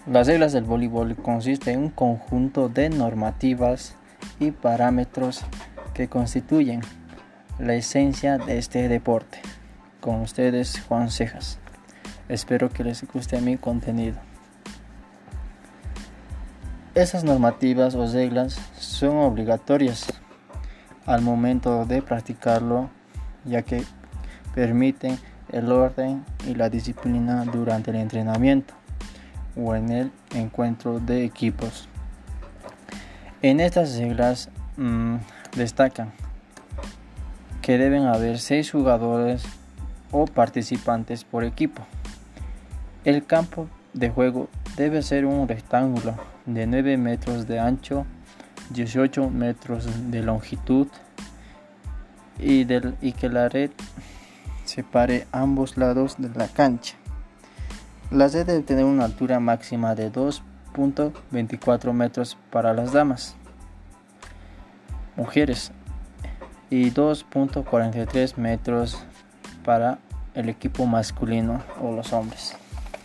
Las reglas del voleibol consisten en un conjunto de normativas y parámetros que constituyen la esencia de este deporte. Con ustedes, Juan Cejas. Espero que les guste mi contenido. Esas normativas o reglas son obligatorias al momento de practicarlo, ya que permiten el orden y la disciplina durante el entrenamiento o en el encuentro de equipos. En estas reglas destacan que deben haber 6 jugadores o participantes por equipo. El campo de juego debe ser un rectángulo de 9 metros de ancho, 18 metros de longitud y que la red separe ambos lados de la cancha. La red debe tener una altura máxima de 2.24 metros para las damas, mujeres, y 2.43 metros para el equipo masculino o los hombres.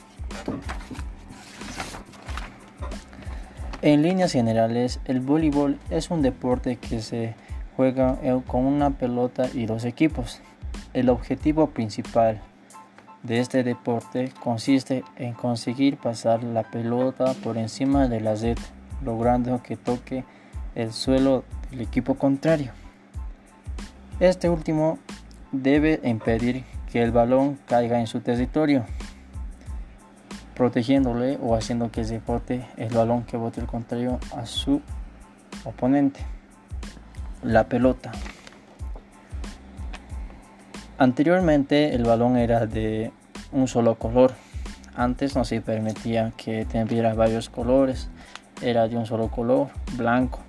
En líneas generales, el voleibol es un deporte que se juega con una pelota y 2 equipos. El objetivo principal de este deporte consiste en conseguir pasar la pelota por encima de la red, logrando que toque el suelo del equipo contrario. Este último debe impedir que el balón caiga en su territorio, protegiéndole o haciendo que se bote el balón que bote el contrario a su oponente, la pelota. Anteriormente el balón era de un solo color. Antes no se permitía que tuviera varios colores, era de un solo color, blanco.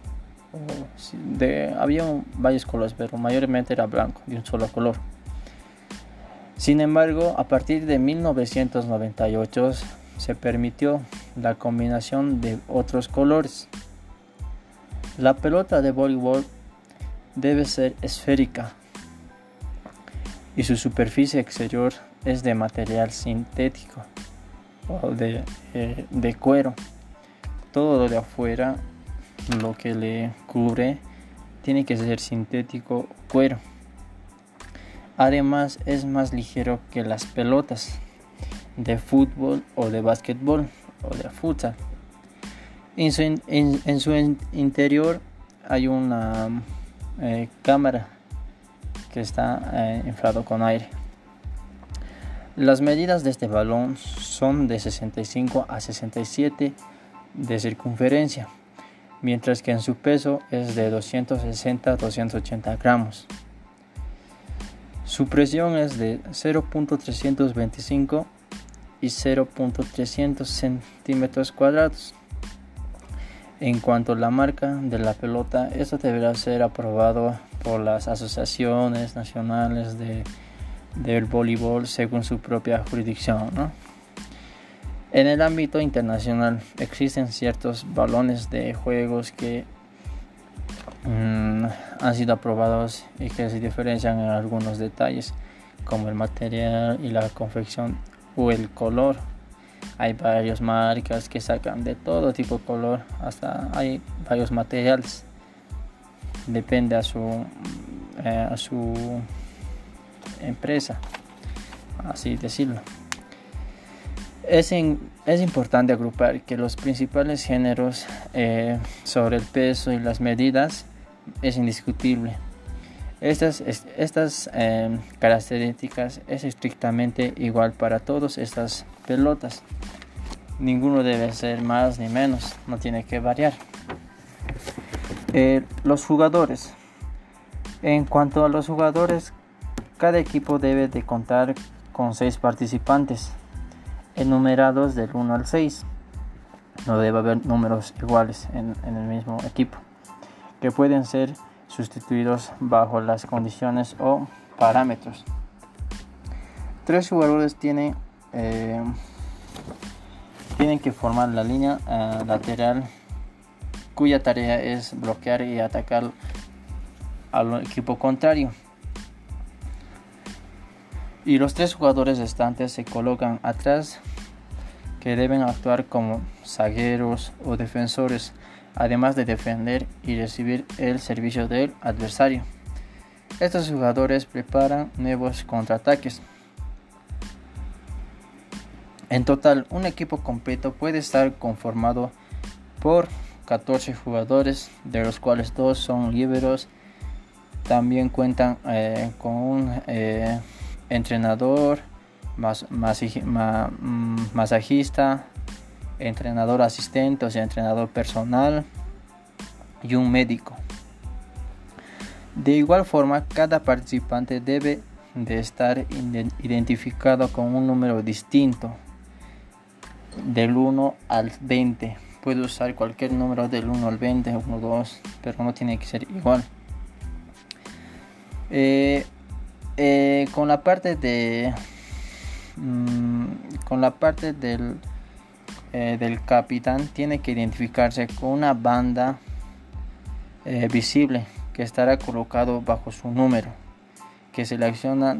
Había varios colores, pero mayormente era blanco, de un solo color. Sin embargo, a partir de 1998 se permitió la combinación de otros colores. La pelota de voleibol debe ser esférica y su superficie exterior es de material sintético o de cuero. Todo lo de afuera, lo que le cubre, tiene que ser sintético o cuero. Además, es más ligero que las pelotas de fútbol o de básquetbol o de futsal. En su interior hay una cámara que está inflado con aire. Las medidas de este balón son de 65 a 67 de circunferencia, mientras que en su peso es de 260 a 280 gramos. Su presión es de 0.325 y 0.300 centímetros cuadrados. En cuanto a la marca de la pelota, esto deberá ser aprobado por las asociaciones nacionales del voleibol según su propia jurisdicción, ¿no? En el ámbito internacional existen ciertos balones de juegos que han sido aprobados y que se diferencian en algunos detalles, como el material y la confección o el color. Hay varias marcas que sacan de todo tipo de color, hasta hay varios materiales. Depende a su empresa, así decirlo. Es importante agrupar que los principales géneros sobre el peso y las medidas es indiscutible. Estas características es estrictamente igual para todas estas pelotas. Ninguno debe ser más ni menos, no tiene que variar. Los jugadores. En cuanto a los jugadores, cada equipo debe de contar con 6 participantes, enumerados del 1 al 6. No debe haber números iguales en el mismo equipo, que pueden ser sustituidos bajo las condiciones o parámetros. 3 jugadores tienen que formar la línea lateral, cuya tarea es bloquear y atacar al equipo contrario. Y los 3 jugadores restantes se colocan atrás que deben actuar como zagueros o defensores, además de defender y recibir el servicio del adversario. Estos jugadores preparan nuevos contraataques. En total, un equipo completo puede estar conformado por 14 jugadores, de los cuales 2 son líberos. También cuentan con un entrenador, masajista, entrenador asistente, o sea, entrenador personal, y un médico. De igual forma, cada participante debe de estar identificado con un número distinto, del 1 al 20. Puede usar cualquier número del 1 al 20, 1, 2, pero no tiene que ser igual. Con la parte del capitán, tiene que identificarse con una banda visible que estará colocado bajo su número, que selecciona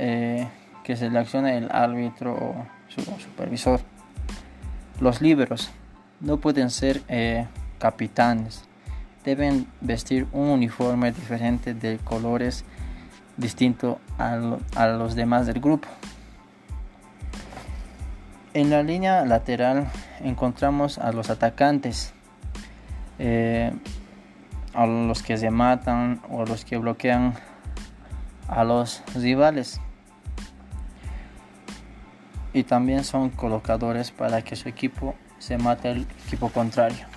el árbitro o su supervisor. Los líberos no pueden ser capitanes, deben vestir un uniforme diferente de colores distinto a los demás del grupo. En la línea lateral encontramos a los atacantes, a los que se matan o a los que bloquean a los rivales, y también son colocadores para que su equipo se mate al equipo contrario.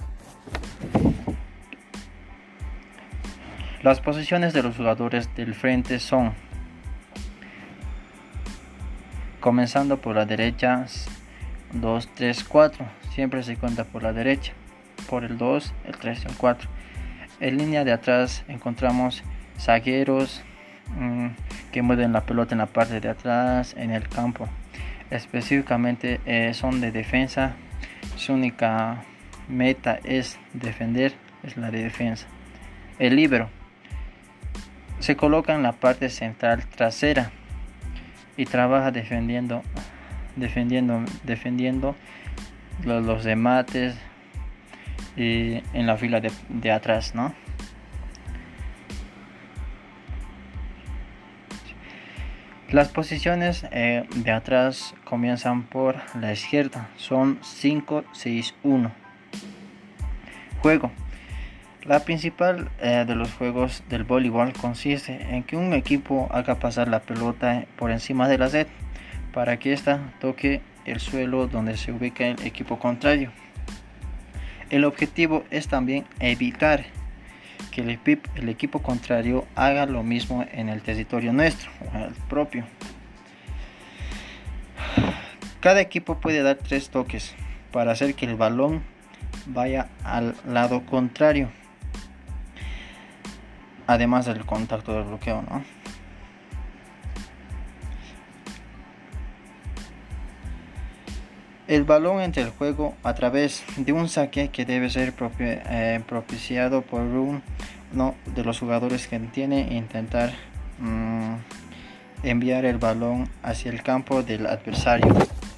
Las posiciones de los jugadores del frente son, comenzando por la derecha, 2, 3, 4. Siempre se cuenta por la derecha, por el 2, el 3 y el 4. En línea de atrás encontramos zagueros que mueven la pelota en la parte de atrás en el campo. Específicamente son de defensa. Su única meta es defender, es la de defensa. El líbero se coloca en la parte central trasera y trabaja defendiendo los remates y en la fila de atrás, ¿no? Las posiciones de atrás comienzan por la izquierda, son 5, 6, 1. Juego. La principal de los juegos del voleibol consiste en que un equipo haga pasar la pelota por encima de la red para que ésta toque el suelo donde se ubica el equipo contrario. El objetivo es también evitar que el equipo contrario haga lo mismo en el territorio nuestro o en el propio. Cada equipo puede dar 3 toques para hacer que el balón vaya al lado contrario, además del contacto del bloqueo, ¿no? El balón entra al juego a través de un saque que debe ser propiciado por uno de los jugadores que tiene intentar enviar el balón hacia el campo del adversario.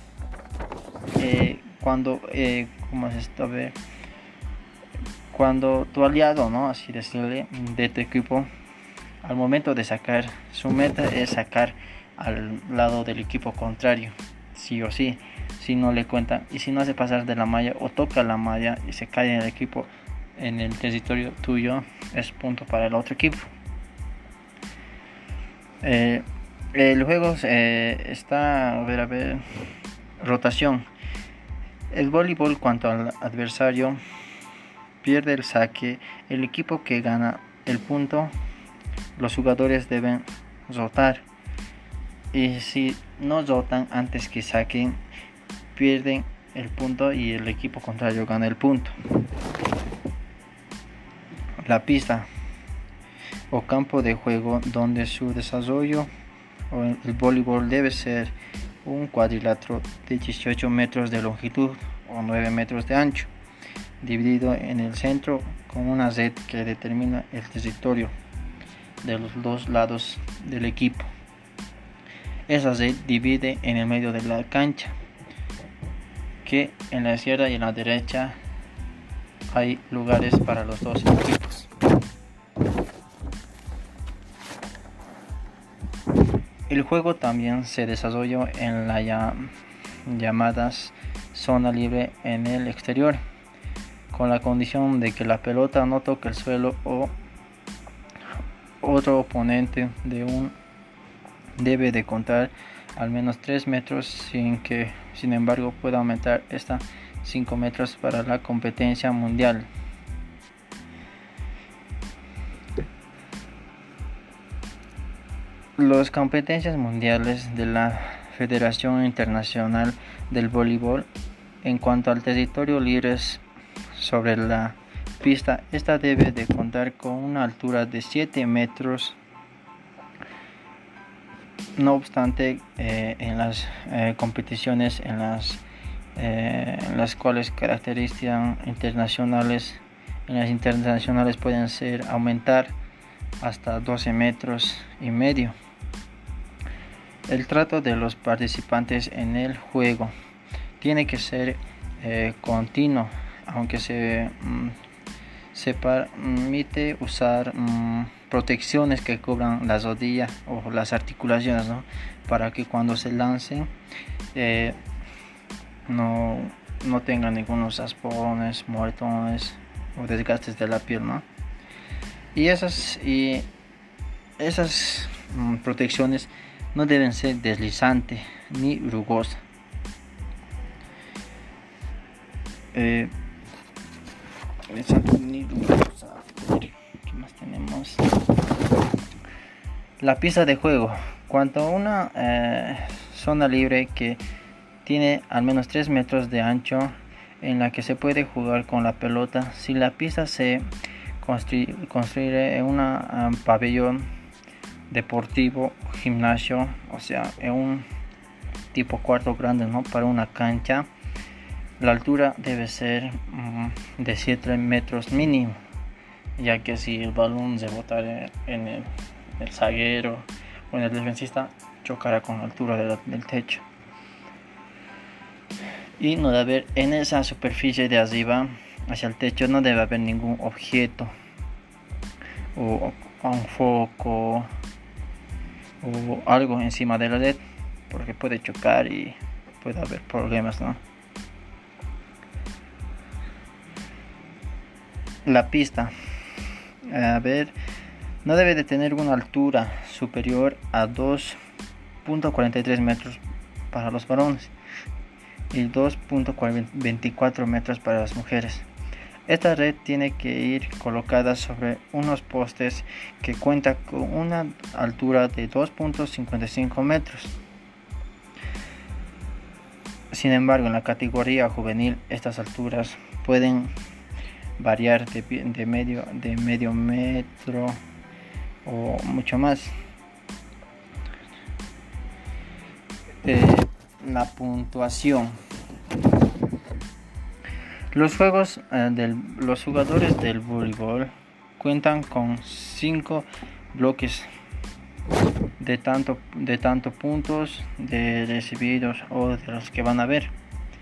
Cuando tu aliado, ¿no?, así decirle, de tu equipo, al momento de sacar, su meta es sacar al lado del equipo contrario, sí o sí. Si no le cuenta y si no hace pasar de la malla o toca la malla y se cae en el equipo, en el territorio tuyo, es punto para el otro equipo. El juego está rotación. El voleibol, cuanto al adversario pierde el saque, el equipo que gana el punto, los jugadores deben rotar, y si no rotan antes que saquen, pierden el punto y el equipo contrario gana el punto. La pista o campo de juego donde su desarrollo o el voleibol debe ser un cuadrilátero de 18 metros de longitud o 9 metros de ancho, dividido en el centro con una red que determina el territorio de los 2 lados del equipo. Esa red divide en el medio de la cancha. que en la izquierda y en la derecha hay lugares para los dos equipos. El juego también se desarrolló en la llamadas zona libre en el exterior, con la condición de que la pelota no toque el suelo o otro oponente debe de contar al menos 3 metros, sin embargo puede aumentar hasta 5 metros para la competencia mundial. Las competencias mundiales de la Federación Internacional del Voleibol, en cuanto al territorio libre sobre la pista, esta debe de contar con una altura de 7 metros. No obstante, en las competiciones en las cuales características internacionales, pueden ser aumentar hasta 12 metros y medio. El trato de los participantes en el juego tiene que ser continuo, aunque se permite usar protecciones que cubran las rodillas o las articulaciones, ¿no? Para que cuando se lancen no tengan ningunos raspones, moretones o desgastes de la piel, ¿no? Y esas protecciones no deben ser deslizantes ni rugosas. ¿Qué más tenemos? La pista de juego. Cuanto a una zona libre que tiene al menos 3 metros de ancho, en la que se puede jugar con la pelota, si la pista se construye en un pabellón deportivo, gimnasio, o sea, en un tipo cuarto grande, ¿no? Para una cancha, la altura debe ser de 7 metros mínimo, ya que si el balón se botara en el zaguero o en el defensista, chocará con la altura del techo. Y no debe haber en esa superficie de arriba hacia el techo, no debe haber ningún objeto o un foco o algo encima de la red, porque puede chocar y puede haber problemas, ¿no? La pista, no debe de tener una altura superior a 2.43 metros para los varones y 2.24 metros para las mujeres. Esta red tiene que ir colocada sobre unos postes que cuentan con una altura de 2.55 metros. Sin embargo, en la categoría juvenil estas alturas pueden variar de medio metro o mucho más. La puntuación. Los jugadores del voleibol cuentan con 5 bloques de tanto puntos de recibidos o de los que van a ver.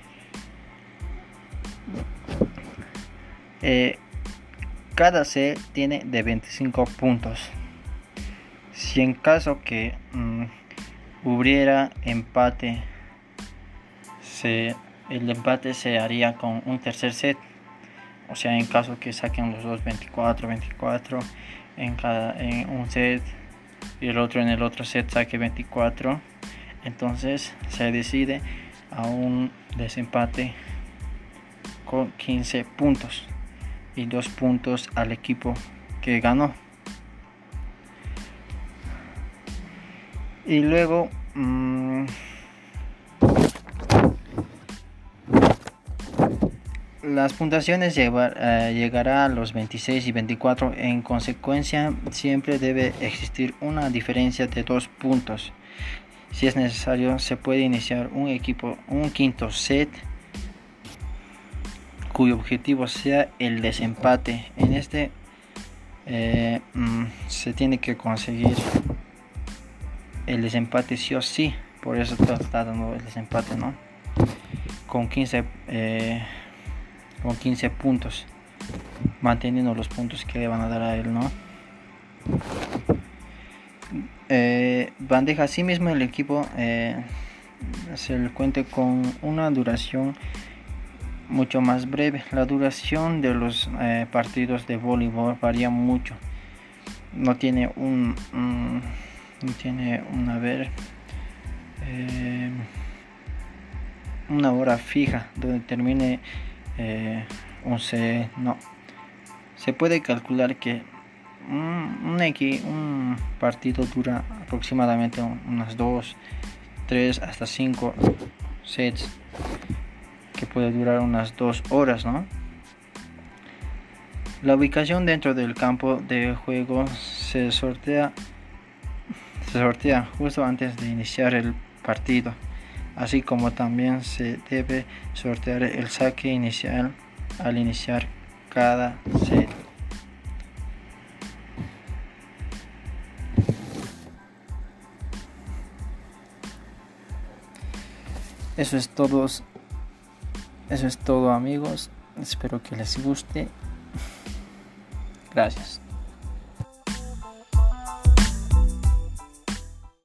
Cada set tiene de 25 puntos. Si en caso que hubiera empate, el empate se haría con un tercer set. O sea, en caso que saquen los dos 24 en un set y el otro en el otro set saque 24, entonces se decide a un desempate con 15 puntos y 2 puntos al equipo que ganó. Y luego las puntuaciones llegará a los 26 y 24. En consecuencia, siempre debe existir una diferencia de 2 puntos. Si es necesario, se puede iniciar un quinto set cuyo objetivo sea el desempate. En este se tiene que conseguir el desempate sí o sí. Por eso está dando el desempate, ¿no? con 15 puntos, manteniendo los puntos que le van a dar a él, ¿no? Bandeja, asimismo el equipo se le cuente con una duración mucho más breve. La duración de los partidos de voleibol varía mucho. No tiene una hora fija donde termine un set. No, se puede calcular que un partido dura aproximadamente unas 2, 3 hasta 5 sets, que puede durar unas 2 horas, ¿no? La ubicación dentro del campo de juego se sortea justo antes de iniciar el partido, así como también se debe sortear el saque inicial al iniciar cada set. Eso es todo, amigos. Espero que les guste. Gracias.